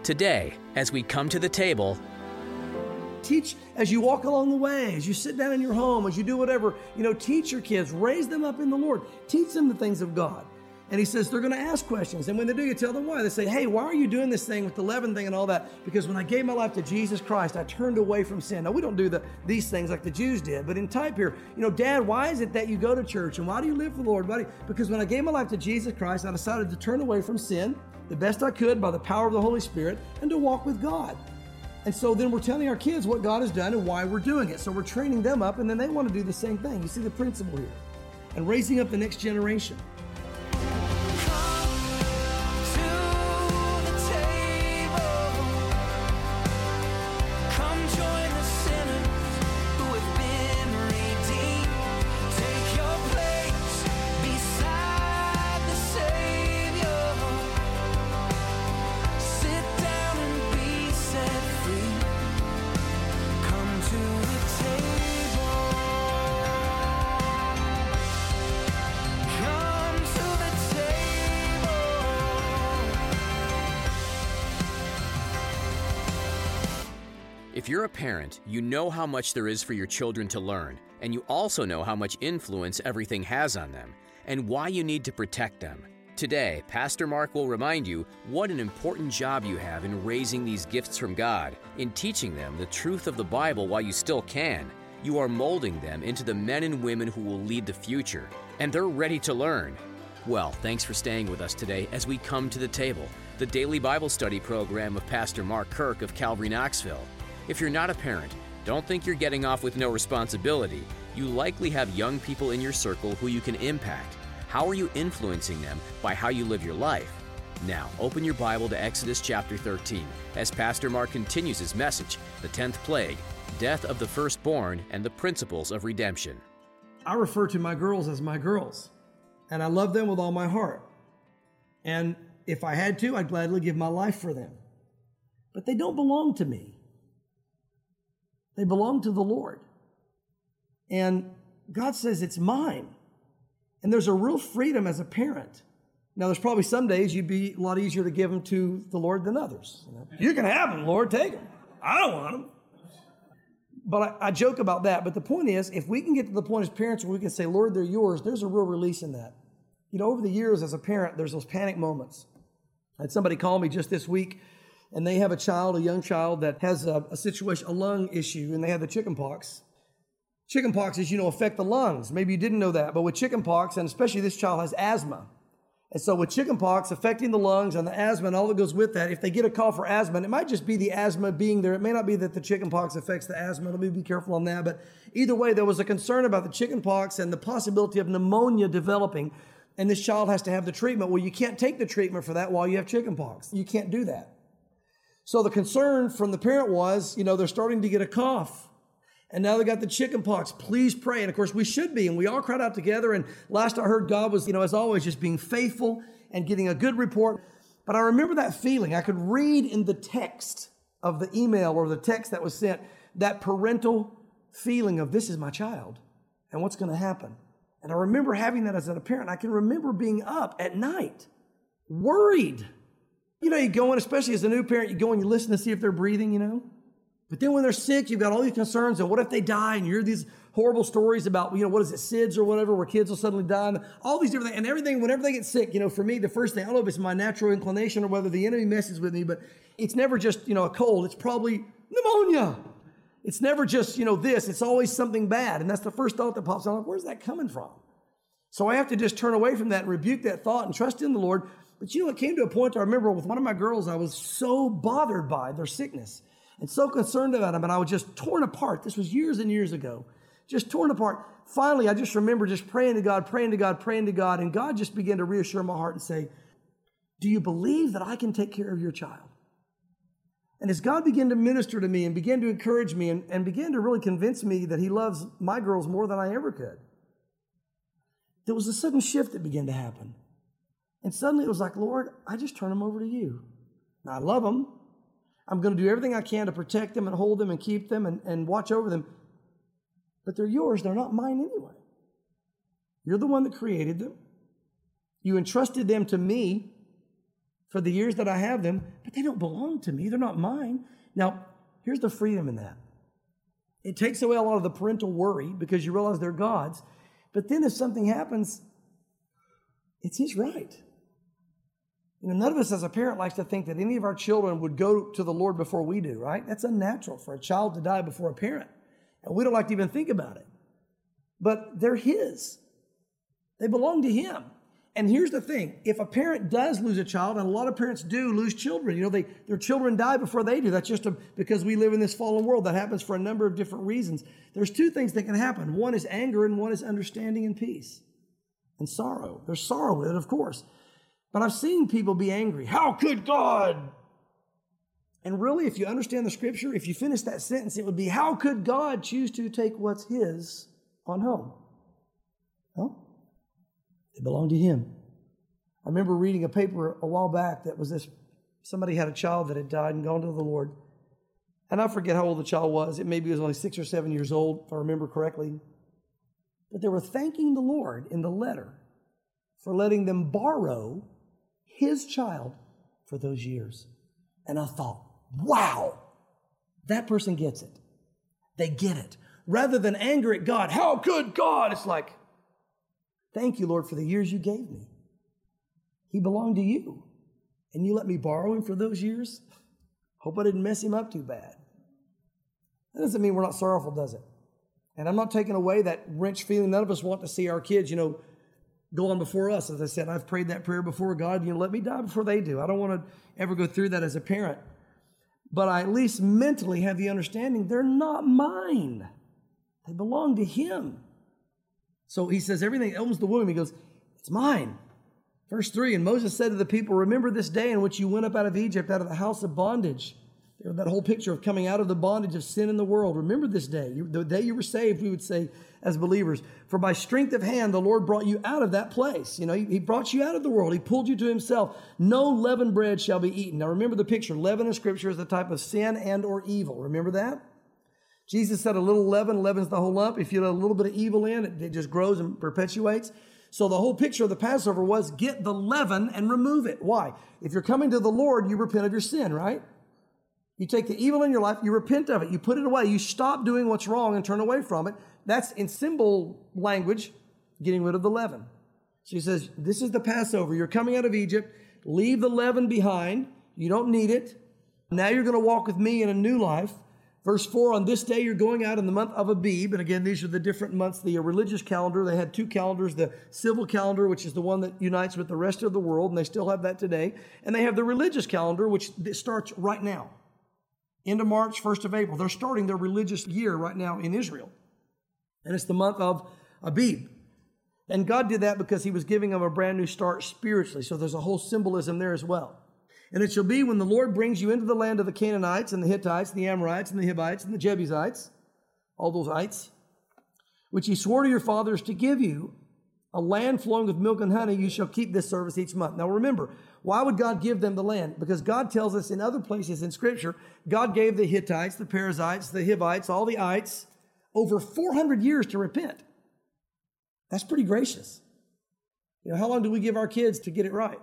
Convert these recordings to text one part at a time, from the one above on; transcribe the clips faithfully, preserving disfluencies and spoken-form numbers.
Today, as we come to the table, teach as you walk along the way, as you sit down in your home, as you do whatever, you know, teach your kids, raise them up in the Lord, teach them the things of God. And he says they're going to ask questions. And when they do, you tell them why. They say, hey, why are you doing this thing with the leaven thing and all that? Because when I gave my life to Jesus Christ, I turned away from sin. Now, we don't do the, these things like the Jews did, but in type here, you know, Dad, why is it that you go to church? And why do you live for the Lord? Why do you? Because when I gave my life to Jesus Christ, I decided to turn away from sin the best I could by the power of the Holy Spirit and to walk with God. And so then we're telling our kids what God has done and why we're doing it. So we're training them up, and then they want to do the same thing. You see the principle here. And raising up the next generation. If you're a parent, you know how much there is for your children to learn, and you also know how much influence everything has on them, and why you need to protect them. Today, Pastor Mark will remind you what an important job you have in raising these gifts from God, in teaching them the truth of the Bible while you still can. You are molding them into the men and women who will lead the future, and they're ready to learn. Well, thanks for staying with us today as we come to the table, the daily Bible study program of Pastor Mark Kirk of Calvary Knoxville. If you're not a parent, don't think you're getting off with no responsibility. You likely have young people in your circle who you can impact. How are you influencing them by how you live your life? Now, open your Bible to Exodus chapter thirteen as Pastor Mark continues his message, the tenth plague, death of the firstborn, and the principles of redemption. I refer to my girls as my girls, and I love them with all my heart. And if I had to, I'd gladly give my life for them. But they don't belong to me. They belong to the Lord. And God says it's mine. And there's a real freedom as a parent. Now, there's probably some days you'd be a lot easier to give them to the Lord than others. You know? You can have them, Lord, take them. I don't want them. But I, I joke about that. But the point is, if we can get to the point as parents where we can say, Lord, they're yours, there's a real release in that. You know, over the years as a parent, there's those panic moments. I had somebody call me just this week, and they have a child, a young child that has a, a situation, a lung issue, and they have the chicken pox. Chicken pox, as you know, affect the lungs. Maybe you didn't know that, but with chicken pox, and especially this child has asthma. And so with chicken pox affecting the lungs and the asthma and all that goes with that, if they get a call for asthma, and it might just be the asthma being there. It may not be that the chicken pox affects the asthma. Let me be careful on that. But either way, there was a concern about the chicken pox and the possibility of pneumonia developing. And this child has to have the treatment. Well, you can't take the treatment for that while you have chicken pox. You can't do that. So the concern from the parent was, you know, they're starting to get a cough. And now they got the chicken pox. Please pray. And of course, we should be. And we all cried out together. And last I heard, God was, you know, as always, just being faithful and getting a good report. But I remember that feeling. I could read in the text of the email or the text that was sent, that parental feeling of this is my child and what's going to happen. And I remember having that as a parent. I can remember being up at night, worried. You know, you go in, especially as a new parent, you go and you listen to see if they're breathing, you know. But then when they're sick, you've got all these concerns. And what if they die? And you hear these horrible stories about, you know, what is it, S I D S or whatever, where kids will suddenly die. And all these different things. And everything, whenever they get sick, you know, for me, the first thing, I don't know if it's my natural inclination or whether the enemy messes with me, but it's never just, you know, a cold. It's probably pneumonia. It's never just, you know, this. It's always something bad. And that's the first thought that pops out. I'm like, where's that coming from? So I have to just turn away from that and rebuke that thought and trust in the Lord. But you know, it came to a point, I remember with one of my girls, I was so bothered by their sickness and so concerned about them. And I was just torn apart. This was years and years ago. Just torn apart. Finally, I just remember just praying to God, praying to God, praying to God. And God just began to reassure my heart and say, do you believe that I can take care of your child? And as God began to minister to me and began to encourage me and, and began to really convince me that He loves my girls more than I ever could, there was a sudden shift that began to happen. And suddenly it was like, Lord, I just turn them over to you. Now, I love them. I'm going to do everything I can to protect them and hold them and keep them and, and watch over them. But they're yours. They're not mine anyway. You're the one that created them. You entrusted them to me for the years that I have them, but they don't belong to me. They're not mine. Now, here's the freedom in that. It takes away a lot of the parental worry because you realize they're God's. But then if something happens, it's his right. You know, none of us as a parent likes to think that any of our children would go to the Lord before we do, right? That's unnatural for a child to die before a parent. And we don't like to even think about it. But they're his. They belong to him. And here's the thing. If a parent does lose a child, and a lot of parents do lose children, you know, they, their children die before they do. That's just a, because we live in this fallen world. That happens for a number of different reasons. There's two things that can happen. One is anger and one is understanding and peace and sorrow. There's sorrow with it, of course. But I've seen people be angry. How could God? And really, if you understand the scripture, if you finish that sentence, it would be, how could God choose to take what's his on home? Well, they belong to him. I remember reading a paper a while back that was this, somebody had a child that had died and gone to the Lord. And I forget how old the child was. It maybe was only six or seven years old, if I remember correctly. But they were thanking the Lord in the letter for letting them borrow his child for those years. And I thought, wow, that person gets it. They get it. Rather than anger at God, how could God? It's like, thank you, Lord, for the years you gave me. He belonged to you. And you let me borrow him for those years? Hope I didn't mess him up too bad. That doesn't mean we're not sorrowful, does it? And I'm not taking away that wrench feeling. None of us want to see our kids, you know, go on before us. As I said, I've prayed that prayer before God, you know, let me die before they do. I don't want to ever go through that as a parent. But I at least mentally have the understanding they're not mine. They belong to him. So he says everything that owns the womb, he goes, it's mine. Verse three, and Moses said to the people, remember this day in which you went up out of Egypt, out of the house of bondage. That whole picture of coming out of the bondage of sin in the world. Remember this day, the day you were saved, we would say as believers. For by strength of hand, the Lord brought you out of that place. You know, he brought you out of the world. He pulled you to himself. No leavened bread shall be eaten. Now remember the picture. Leaven in Scripture is the type of sin and or evil. Remember that? Jesus said a little leaven leavens the whole lump. If you let a little bit of evil in, it, it just grows and perpetuates. So the whole picture of the Passover was get the leaven and remove it. Why? If you're coming to the Lord, you repent of your sin, right? You take the evil in your life, you repent of it, you put it away, you stop doing what's wrong and turn away from it. That's in symbol language, getting rid of the leaven. So he says, this is the Passover. You're coming out of Egypt. Leave the leaven behind. You don't need it. Now you're going to walk with me in a new life. Verse four, on this day you're going out in the month of Abib. And again, these are the different months, the religious calendar. They had two calendars, the civil calendar, which is the one that unites with the rest of the world, and they still have that today. And they have the religious calendar, which starts right now. End of March, first of April. They're starting their religious year right now in Israel. And it's the month of Abib. And God did that because he was giving them a brand new start spiritually. So there's a whole symbolism there as well. And it shall be when the Lord brings you into the land of the Canaanites and the Hittites and the Amorites and the Hivites and the Jebusites, all those ites, which he swore to your fathers to give you, a land flowing with milk and honey, you shall keep this service each month. Now remember, why would God give them the land? Because God tells us in other places in Scripture, God gave the Hittites, the Perizzites, the Hivites, all the ites, over four hundred years to repent. That's pretty gracious. You know, how long do we give our kids to get it right?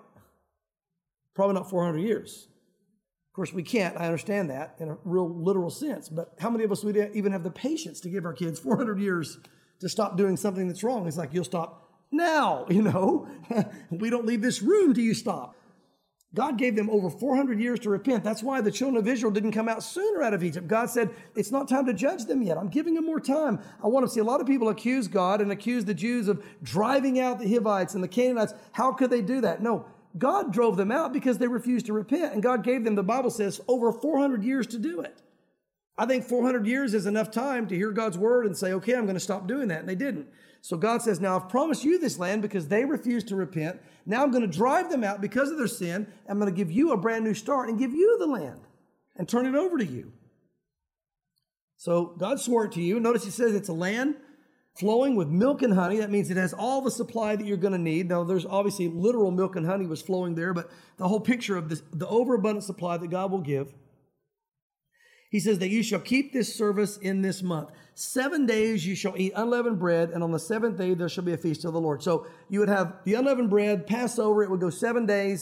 Probably not four hundred years. Of course, we can't. I understand that in a real literal sense. But how many of us would even have the patience to give our kids four hundred years to stop doing something that's wrong? It's like, you'll stop now, you know. We don't leave this room till you stop. God gave them over four hundred years to repent. That's why the children of Israel didn't come out sooner out of Egypt. God said, it's not time to judge them yet. I'm giving them more time. I want to see a lot of people accuse God and accuse the Jews of driving out the Hivites and the Canaanites. How could they do that? No, God drove them out because they refused to repent. And God gave them, the Bible says, over four hundred years to do it. I think four hundred years is enough time to hear God's word and say, okay, I'm going to stop doing that. And they didn't. So God says, now I've promised you this land because they refused to repent. Now I'm going to drive them out because of their sin. I'm going to give you a brand new start and give you the land and turn it over to you. So God swore it to you. Notice he says it's a land flowing with milk and honey. That means it has all the supply that you're going to need. Now there's obviously literal milk and honey was flowing there, but the whole picture of this, the overabundant supply that God will give. He says that you shall keep this service in this month. Seven days you shall eat unleavened bread, and on the seventh day there shall be a feast of the Lord. So you would have the unleavened bread, Passover, it would go seven days,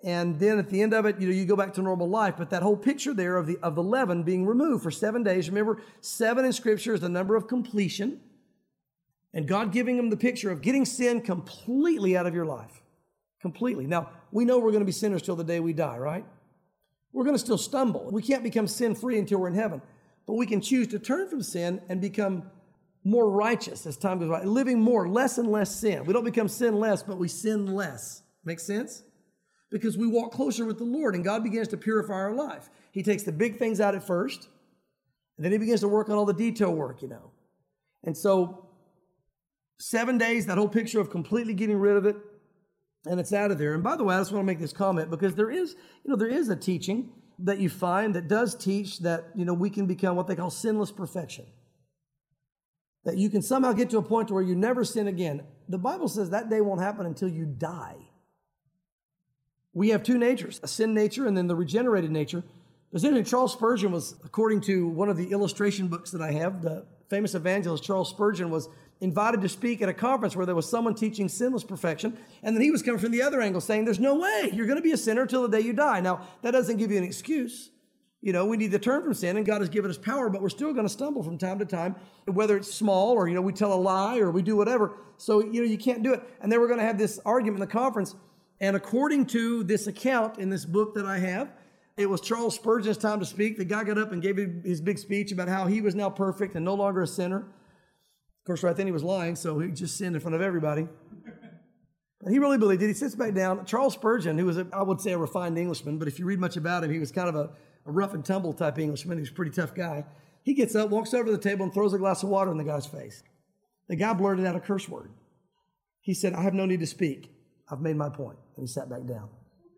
And then at the end of it, you know, you go back to normal life. But that whole picture there of the of the leaven being removed for seven days. Remember, seven in Scripture is the number of completion. And God giving them the picture of getting sin completely out of your life. Completely. Now, we know we're going to be sinners till the day we die, right? We're going to still stumble. We can't become sin-free until we're in heaven. But we can choose to turn from sin and become more righteous as time goes by. Living more, less and less sin. We don't become sinless, but we sin less. Make sense? Because we walk closer with the Lord and God begins to purify our life. He takes the big things out at first, and then he begins to work on all the detail work, you know. And so, seven days, that whole picture of completely getting rid of it, and it's out of there. And by the way, I just want to make this comment because there is, you know, there is a teaching that you find that does teach that, you know, we can become what they call sinless perfection. That you can somehow get to a point where you never sin again. The Bible says that day won't happen until you die. We have two natures, a sin nature and then the regenerated nature. There's interesting, Charles Spurgeon was, according to one of the illustration books that I have, the famous evangelist Charles Spurgeon was invited to speak at a conference where there was someone teaching sinless perfection, and then he was coming from the other angle saying, there's no way you're going to be a sinner till the day you die. Now, that doesn't give you an excuse. You know, we need to turn from sin, and God has given us power, but we're still going to stumble from time to time, whether it's small or, you know, we tell a lie or we do whatever. So, you know, you can't do it. And they were going to have this argument in the conference, and according to this account in this book that I have, it was Charles Spurgeon's time to speak. The guy got up and gave his big speech about how he was now perfect and no longer a sinner. Of course, right then he was lying, so he just sinned in front of everybody. But he really believed it. He sits back down. Charles Spurgeon, who was, a, I would say, a refined Englishman, but if you read much about him, he was kind of a, a rough and tumble type Englishman. He was a pretty tough guy. He gets up, walks over to the table, and throws a glass of water in the guy's face. The guy blurted out a curse word. He said, I have no need to speak. I've made my point. And he sat back down.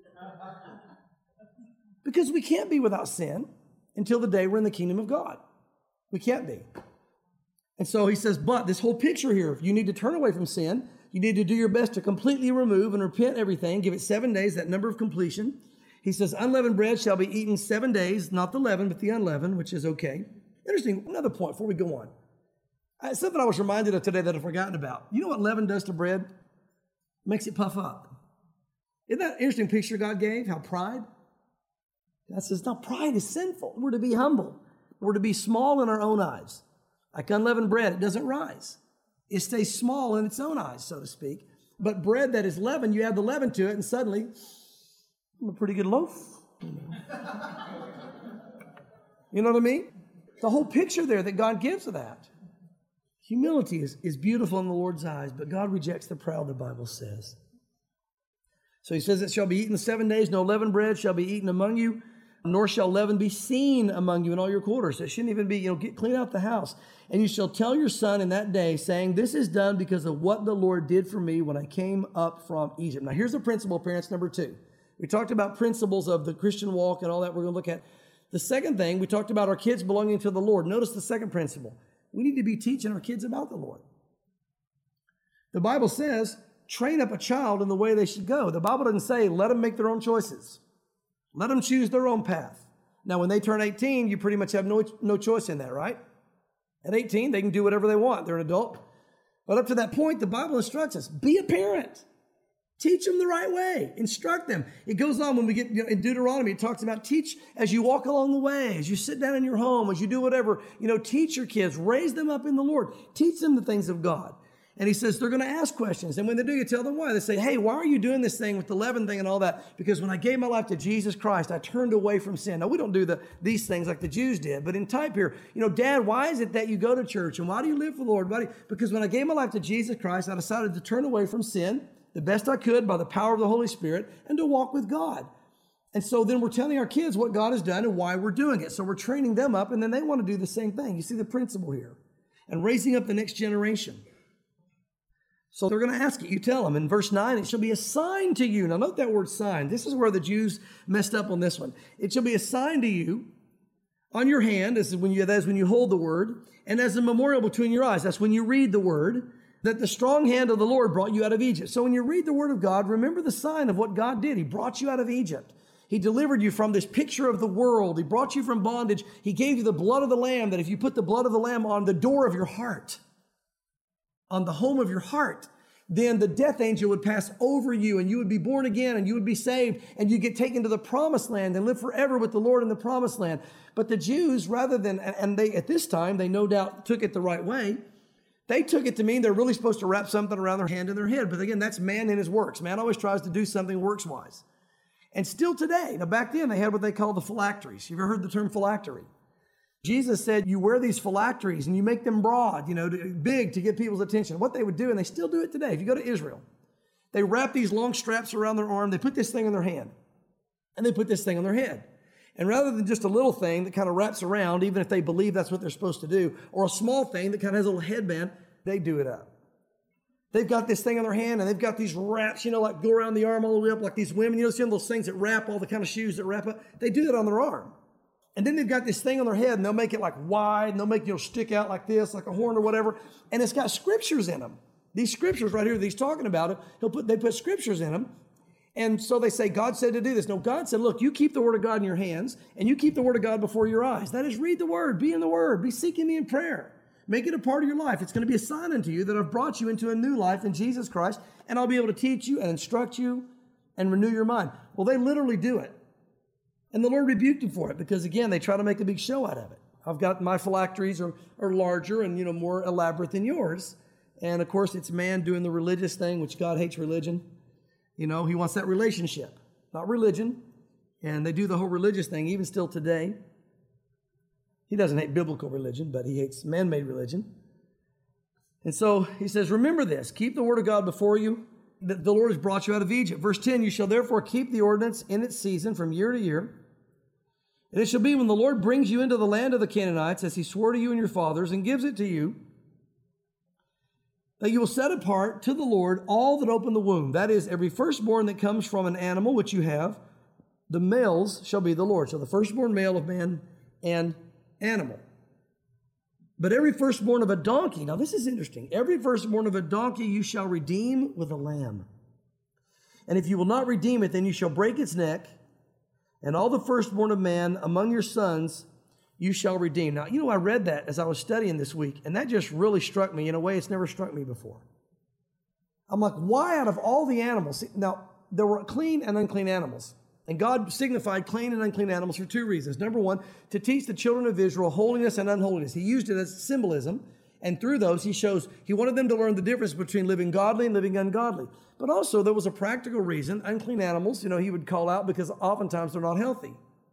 Because we can't be without sin until the day we're in the kingdom of God. We can't be. And so he says, but this whole picture here, you need to turn away from sin. You need to do your best to completely remove and repent everything. Give it seven days, that number of completion. He says, unleavened bread shall be eaten seven days, not the leaven, but the unleavened, which is okay. Interesting, another point before we go on. Uh, something I was reminded of today that I've forgotten about. You know what leaven does to bread? Makes it puff up. Isn't that an interesting picture God gave? How pride? God says, no, pride is sinful. We're to be humble. We're to be small in our own eyes. Like unleavened bread, it doesn't rise. It stays small in its own eyes, so to speak. But bread that is leavened, you add the leaven to it, and suddenly, I'm a pretty good loaf. You know, you know what I mean? The whole picture there that God gives of that. Humility is, is beautiful in the Lord's eyes, but God rejects the proud, the Bible says. So he says, it shall be eaten seven days, no leavened bread shall be eaten among you, nor shall leaven be seen among you in all your quarters. It shouldn't even be, you know, get clean out the house. And you shall tell your son in that day, saying, this is done because of what the Lord did for me when I came up from Egypt. Now here's a principle, parents, number two. We talked about principles of the Christian walk and all that we're going to look at. The second thing, we talked about our kids belonging to the Lord. Notice the second principle. We need to be teaching our kids about the Lord. The Bible says, train up a child in the way they should go. The Bible doesn't say, let them make their own choices. Let them choose their own path. Now, when they turn eighteen, you pretty much have no, no choice in that, right? At eighteen, they can do whatever they want. They're an adult. But up to that point, the Bible instructs us, be a parent. Teach them the right way. Instruct them. It goes on when we get, you know, in Deuteronomy, it talks about teach as you walk along the way, as you sit down in your home, as you do whatever, you know, teach your kids, raise them up in the Lord. Teach them the things of God. And he says they're going to ask questions. And when they do, you tell them why. They say, hey, why are you doing this thing with the leaven thing and all that? Because when I gave my life to Jesus Christ, I turned away from sin. Now, we don't do the these things like the Jews did. But in type here, you know, Dad, why is it that you go to church? And why do you live for the Lord? Why do you? Because when I gave my life to Jesus Christ, I decided to turn away from sin the best I could by the power of the Holy Spirit and to walk with God. And so then we're telling our kids what God has done and why we're doing it. So we're training them up, and then they want to do the same thing. You see the principle here. And raising up the next generation. So they're going to ask it. You tell them in verse nine, it shall be a sign to you. Now note that word sign. This is where the Jews messed up on this one. It shall be a sign to you on your hand. This is when you, that is when you hold the word. And as a memorial between your eyes. That's when you read the word. That the strong hand of the Lord brought you out of Egypt. So when you read the word of God, remember the sign of what God did. He brought you out of Egypt. He delivered you from this picture of the world. He brought you from bondage. He gave you the blood of the Lamb, that if you put the blood of the Lamb on the door of your heart, on the home of your heart, then the death angel would pass over you and you would be born again and you would be saved and you get taken to the promised land and live forever with the Lord in the promised land. But the Jews, rather than, and they, at this time, they no doubt took it the right way. They took it to mean they're really supposed to wrap something around their hand and their head. But again, that's man in his works. Man always tries to do something works-wise. And still today, now back then they had what they call the phylacteries. You've ever heard the term phylactery? Jesus said you wear these phylacteries and you make them broad, you know, to, big to get people's attention. What they would do, and they still do it today, if you go to Israel, they wrap these long straps around their arm, they put this thing in their hand, and they put this thing on their head. And rather than just a little thing that kind of wraps around, even if they believe that's what they're supposed to do, or a small thing that kind of has a little headband, they do it up. They've got this thing on their hand, and they've got these wraps, you know, like go around the arm all the way up, like these women, you know, see those things that wrap, all the kind of shoes that wrap up. They do that on their arm. And then they've got this thing on their head, and they'll make it like wide, and they'll make, you know, stick out like this, like a horn or whatever. And it's got scriptures in them. These scriptures right here that he's talking about, it, he'll put, they put scriptures in them. And so they say, God said to do this. No, God said, look, you keep the word of God in your hands, and you keep the word of God before your eyes. That is, read the word, be in the word, be seeking me in prayer. Make it a part of your life. It's going to be a sign unto you that I've brought you into a new life in Jesus Christ, and I'll be able to teach you and instruct you and renew your mind. Well, they literally do it. And the Lord rebuked him for it because, again, they try to make a big show out of it. I've got my phylacteries are, are larger and, you know, more elaborate than yours. And, of course, it's man doing the religious thing, which God hates religion. You know, he wants that relationship, not religion. And they do the whole religious thing even still today. He doesn't hate biblical religion, but he hates man-made religion. And so he says, remember this, keep the word of God before you, that the Lord has brought you out of Egypt. Verse ten, you shall therefore keep the ordinance in its season from year to year. And it shall be when the Lord brings you into the land of the Canaanites, as he swore to you and your fathers, and gives it to you, that you will set apart to the Lord all that open the womb. That is, every firstborn that comes from an animal which you have, the males shall be the Lord. So the firstborn male of man and animal. But every firstborn of a donkey, now this is interesting, every firstborn of a donkey you shall redeem with a lamb. And if you will not redeem it, then you shall break its neck, and all the firstborn of man among your sons you shall redeem. Now, you know, I read that as I was studying this week, and that just really struck me in a way it's never struck me before. I'm like, why out of all the animals? Now, there were clean and unclean animals. And God signified clean and unclean animals for two reasons. Number one, to teach the children of Israel holiness and unholiness. He used it as symbolism. And through those, he shows, he wanted them to learn the difference between living godly and living ungodly. But also, there was a practical reason. Unclean animals, you know, he would call out because oftentimes they're not healthy.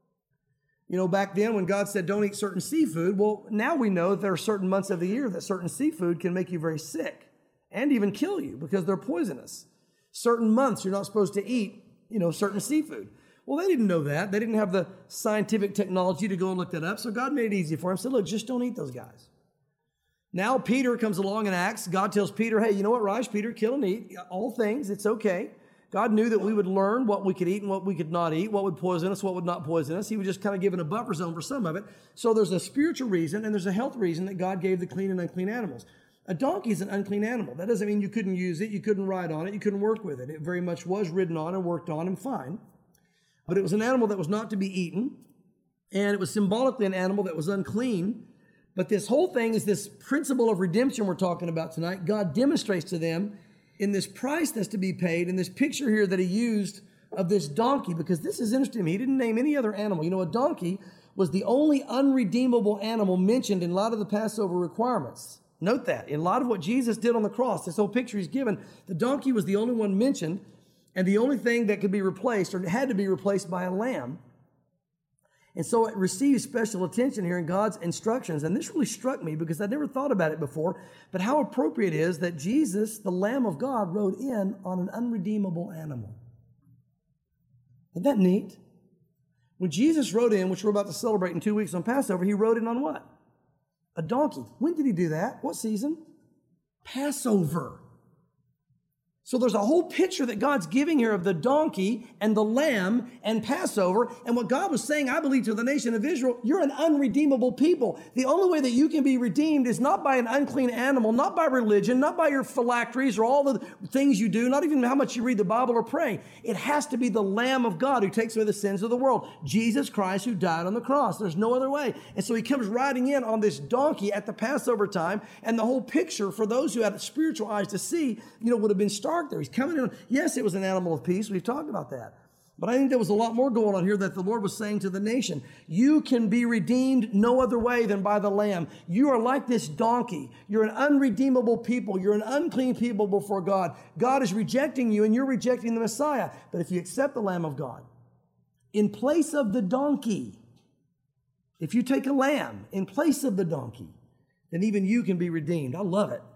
You know, back then when God said don't eat certain seafood, well, now we know that there are certain months of the year that certain seafood can make you very sick and even kill you because they're poisonous. Certain months you're not supposed to eat, you know, certain seafood. Well, they didn't know that. They didn't have the scientific technology to go and look that up. So God made it easy for him. Said, look, just don't eat those guys. Now Peter comes along in Acts. God tells Peter, hey, you know what, Raj? Peter, kill and eat all things. It's okay. God knew that we would learn what we could eat and what we could not eat, what would poison us, what would not poison us. He was just kind of given a buffer zone for some of it. So there's a spiritual reason and there's a health reason that God gave the clean and unclean animals. A donkey is an unclean animal. That doesn't mean you couldn't use it, you couldn't ride on it, you couldn't work with it. It very much was ridden on and worked on and fine. But it was an animal that was not to be eaten, and it was symbolically an animal that was unclean. But this whole thing is this principle of redemption we're talking about tonight. God demonstrates to them in this price that's to be paid, in this picture here that he used of this donkey, because this is interesting. He didn't name any other animal. You know, a donkey was the only unredeemable animal mentioned in a lot of the Passover requirements. Note that. In a lot of what Jesus did on the cross, this whole picture he's given, the donkey was the only one mentioned, and the only thing that could be replaced, or had to be replaced by a lamb. And so it receives special attention here in God's instructions. And this really struck me because I'd never thought about it before, but how appropriate it is that Jesus, the Lamb of God, rode in on an unredeemable animal. Isn't that neat? When Jesus rode in, which we're about to celebrate in two weeks on Passover, he rode in on what? A donkey. When did he do that? What season? Passover. So there's a whole picture that God's giving here of the donkey and the lamb and Passover. And what God was saying, I believe, to the nation of Israel, you're an unredeemable people. The only way that you can be redeemed is not by an unclean animal, not by religion, not by your phylacteries or all the things you do, not even how much you read the Bible or pray. It has to be the Lamb of God who takes away the sins of the world. Jesus Christ who died on the cross. There's no other way. And so he comes riding in on this donkey at the Passover time. And the whole picture, for those who had spiritual eyes to see, you know, would have been stark there. He's coming in. Yes, it was an animal of peace. We've talked about that. But I think there was a lot more going on here that the Lord was saying to the nation. You can be redeemed no other way than by the Lamb. You are like this donkey. You're an unredeemable people. You're an unclean people before God. God is rejecting you and you're rejecting the Messiah. But if you accept the Lamb of God, in place of the donkey, if you take a lamb in place of the donkey, then even you can be redeemed. I love it.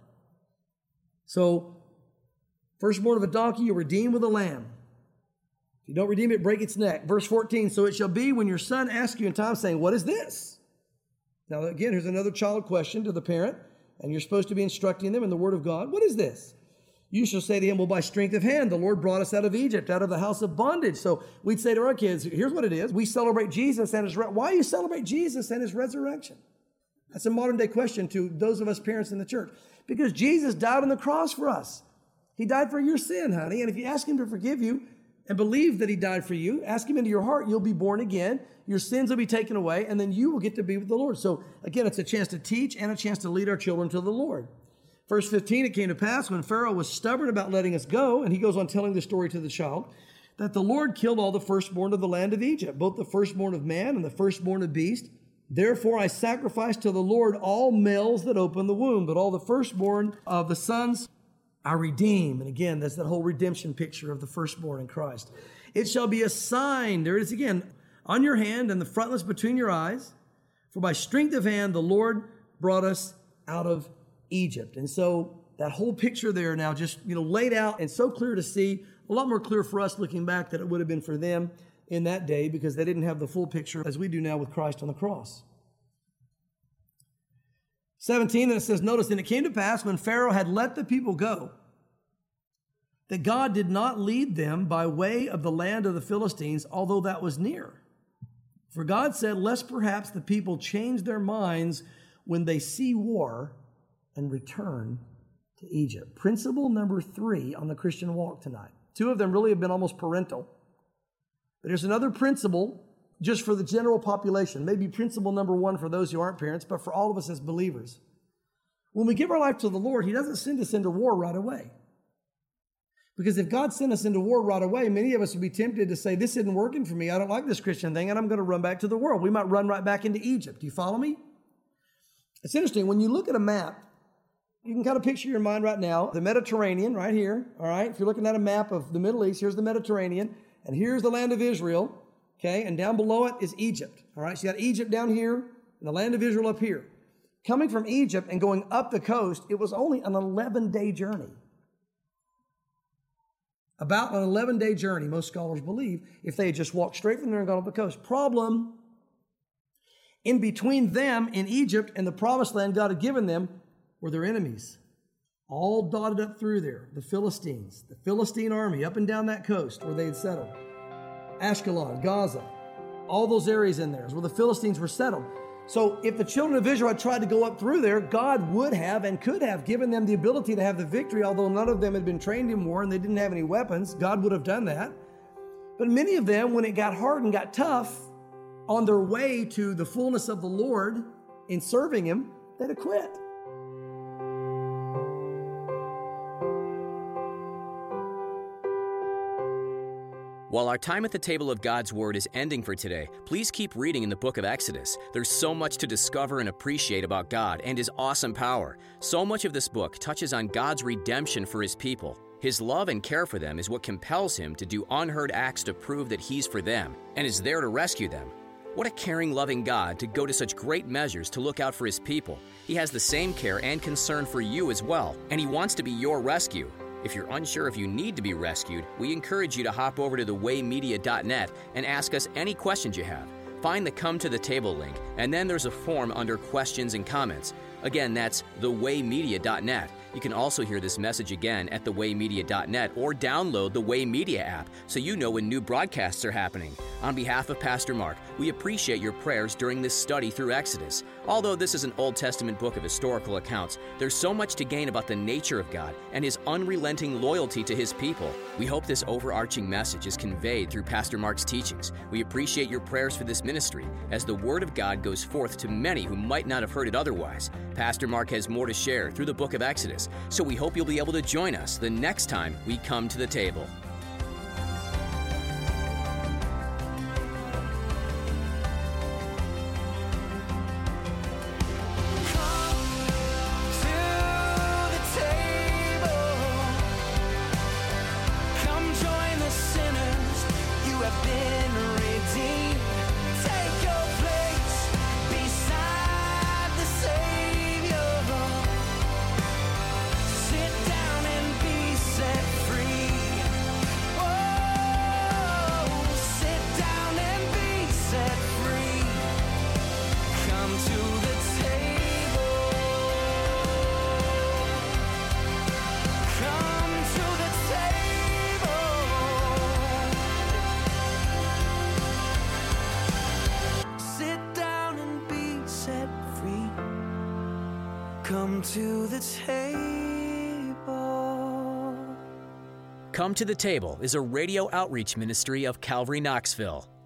So, firstborn of a donkey, you'll redeem with a lamb. If you don't redeem it, break its neck. Verse fourteen, so it shall be when your son asks you in time, saying, what is this? Now, again, here's another child question to the parent, and you're supposed to be instructing them in the Word of God. What is this? You shall say to him, well, by strength of hand, the Lord brought us out of Egypt, out of the house of bondage. So we'd say to our kids, here's what it is. We celebrate Jesus and his resurrection. Why do you celebrate Jesus and his resurrection? That's a modern day question to those of us parents in the church. Because Jesus died on the cross for us. He died for your sin, honey. And if you ask him to forgive you and believe that he died for you, ask him into your heart, you'll be born again. Your sins will be taken away, and then you will get to be with the Lord. So again, it's a chance to teach and a chance to lead our children to the Lord. Verse fifteen, it came to pass when Pharaoh was stubborn about letting us go, and he goes on telling the story to the child, that the Lord killed all the firstborn of the land of Egypt, both the firstborn of man and the firstborn of beast. Therefore I sacrifice to the Lord all males that open the womb, but all the firstborn of the sons I redeem. And again, that's that whole redemption picture of the firstborn in Christ. It shall be a sign, there it is again, on your hand and the frontlets between your eyes. For by strength of hand, the Lord brought us out of Egypt. And so that whole picture there now just, you know, laid out and so clear to see, a lot more clear for us looking back than it would have been for them in that day because they didn't have the full picture as we do now with Christ on the cross. seventeen, and it says, notice, and it came to pass when Pharaoh had let the people go, that God did not lead them by way of the land of the Philistines, although that was near. For God said, lest perhaps the people change their minds when they see war and return to Egypt. Principle number three on the Christian walk tonight. Two of them really have been almost parental. But there's another principle just for the general population. Maybe principle number one for those who aren't parents, but for all of us as believers. When we give our life to the Lord, he doesn't send us into war right away. Because if God sent us into war right away, many of us would be tempted to say, this isn't working for me. I don't like this Christian thing, and I'm going to run back to the world. We might run right back into Egypt. Do you follow me? It's interesting. When you look at a map, you can kind of picture your mind right now, the Mediterranean right here, all right? If you're looking at a map of the Middle East, here's the Mediterranean, and here's the land of Israel, okay? And down below it is Egypt, all right? So you got Egypt down here and the land of Israel up here. Coming from Egypt and going up the coast, it was only an eleven-day journey. About an eleven-day journey, most scholars believe, if they had just walked straight from there and gone up the coast. Problem, in between them in Egypt and the promised land God had given them were their enemies, all dotted up through there. The Philistines, the Philistine army up and down that coast where they had settled. Ashkelon, Gaza, all those areas in there is where the Philistines were settled. So if the children of Israel had tried to go up through there, God would have and could have given them the ability to have the victory, although none of them had been trained in war and they didn't have any weapons. God would have done that. But many of them, when it got hard and got tough, on their way to the fullness of the Lord in serving him, they'd have quit. While our time at the table of God's Word is ending for today, please keep reading in the book of Exodus. There's so much to discover and appreciate about God and His awesome power. So much of this book touches on God's redemption for His people. His love and care for them is what compels Him to do unheard acts to prove that He's for them and is there to rescue them. What a caring, loving God to go to such great measures to look out for His people. He has the same care and concern for you as well, and He wants to be your rescue. If you're unsure if you need to be rescued, we encourage you to hop over to the way media dot net and ask us any questions you have. Find the Come to the Table link, and then there's a form under Questions and Comments. Again, that's the way media dot net. You can also hear this message again at the way media dot net or download the Way Media app so you know when new broadcasts are happening. On behalf of Pastor Mark, we appreciate your prayers during this study through Exodus. Although this is an Old Testament book of historical accounts, there's so much to gain about the nature of God and His unrelenting loyalty to His people. We hope this overarching message is conveyed through Pastor Mark's teachings. We appreciate your prayers for this ministry as the Word of God goes forth to many who might not have heard it otherwise. Pastor Mark has more to share through the book of Exodus, so we hope you'll be able to join us the next time we come to the table. Come to the table. Come to the Table is a radio outreach ministry of Calvary Knoxville.